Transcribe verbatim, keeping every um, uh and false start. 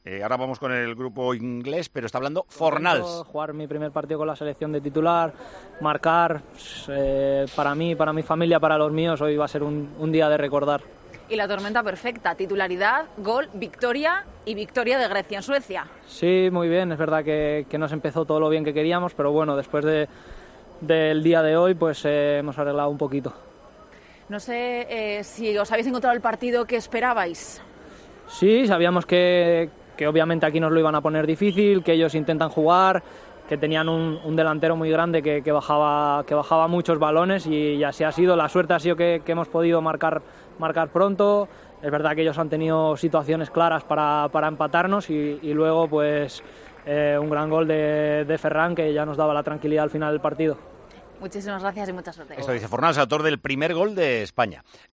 Eh, ahora vamos con el grupo inglés, pero está hablando Fornals. Jugar mi primer partido con la selección de titular, marcar, eh, para mí, para mi familia, para los míos, hoy va a ser un, un día de recordar. Y la tormenta perfecta, titularidad, gol, victoria y victoria de Grecia en Suecia. Sí, muy bien, es verdad que, que nos empezó todo lo bien que queríamos, pero bueno, después de, del día de hoy pues eh, hemos arreglado un poquito. No sé eh, si os habéis encontrado el partido que esperabais. Sí, sabíamos que, que obviamente aquí nos lo iban a poner difícil, que ellos intentan jugar, que tenían un, un delantero muy grande que, que, bajaba, que bajaba muchos balones y, y así ha sido. La suerte ha sido que, que hemos podido marcar, marcar pronto. Es verdad que ellos han tenido situaciones claras para, para empatarnos y, y luego pues eh, un gran gol de, de Ferran que ya nos daba la tranquilidad al final del partido. Muchísimas gracias y mucha suerte. Eso dice Fornals, autor del primer gol de España.